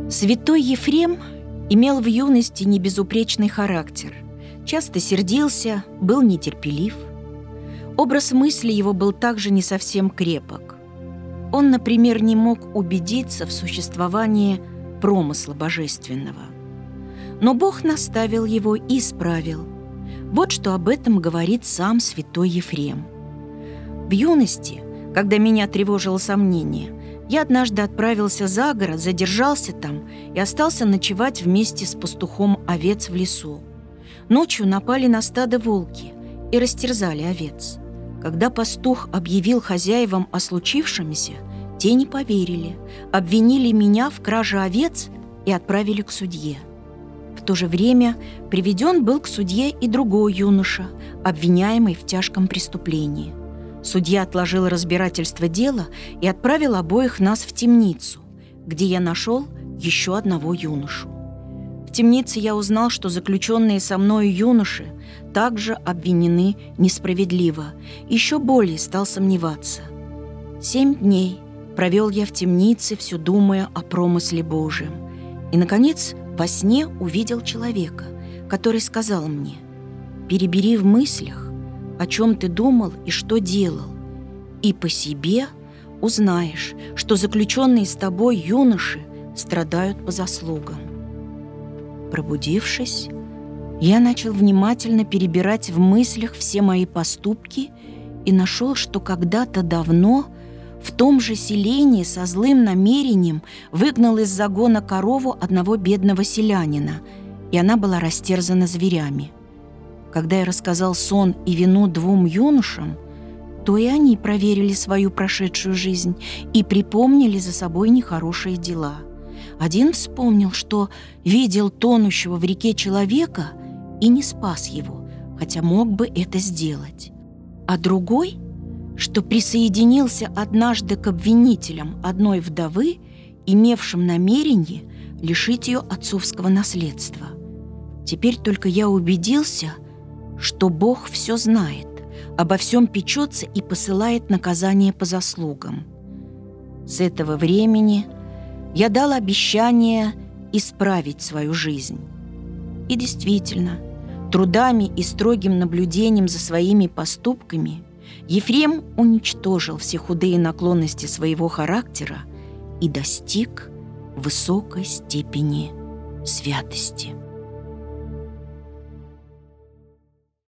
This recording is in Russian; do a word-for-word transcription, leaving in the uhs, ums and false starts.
Святой Ефрем имел в юности небезупречный характер, часто сердился, был нетерпелив. Образ мысли его был также не совсем крепок. Он, например, не мог убедиться в существовании промысла божественного. Но Бог наставил его и исправил. Вот что об этом говорит сам святой Ефрем. В юности, когда меня тревожило сомнение, я однажды отправился за город, задержался там и остался ночевать вместе с пастухом овец в лесу. Ночью напали на стадо волки и растерзали овец. Когда пастух объявил хозяевам о случившемся, те не поверили, обвинили меня в краже овец и отправили к судье. В то же время приведен был к судье и другой юноша, обвиняемый в тяжком преступлении. Судья отложил разбирательство дела и отправил обоих нас в темницу, где я нашел еще одного юношу. В темнице я узнал, что заключенные со мною юноши также обвинены несправедливо, еще более стал сомневаться. Семь дней провел я в темнице, все думая о промысле Божьем. И, наконец, во сне увидел человека, который сказал мне: «Перебери в мыслях, о чем ты думал и что делал, и по себе узнаешь, что заключенные с тобой юноши страдают по заслугам». Пробудившись, я начал внимательно перебирать в мыслях все мои поступки и нашел, что когда-то давно в том же селении со злым намерением выгнал из загона корову одного бедного селянина, и она была растерзана зверями. Когда я рассказал сон и вину двум юношам, то и они проверили свою прошедшую жизнь и припомнили за собой нехорошие дела. Один вспомнил, что видел тонущего в реке человека и не спас его, хотя мог бы это сделать. А другой, что присоединился однажды к обвинителям одной вдовы, имевшим намерение лишить ее отцовского наследства. Теперь только я убедился, что Бог все знает, обо всем печется и посылает наказание по заслугам. С этого времени я дал обещание исправить свою жизнь. И действительно, трудами и строгим наблюдением за своими поступками Ефрем уничтожил все худые наклонности своего характера и достиг высокой степени святости.